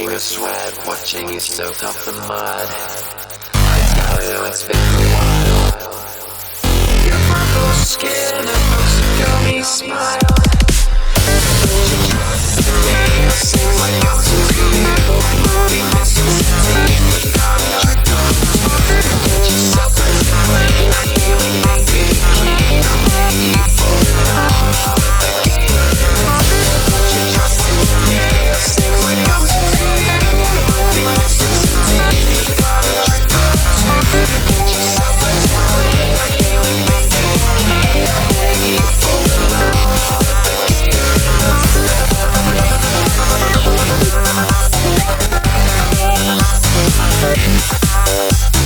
your sweat, watching you soak up the mud. I tell you it's been a while. Your purple skin and most gummy smile. Put your trust in me, I'll sing my gospel to you. Movie Mississippi, without a trick or two. Get yourself a plane, I'm feeling my big key. I'll make you fall in love again. Put your trust in me, I'll sing my gospel to you. Movie Mississippi, without a trick or two. Get yourself a plane, I'm feeling my big key. I'll make you fall in love again. We'll be right back.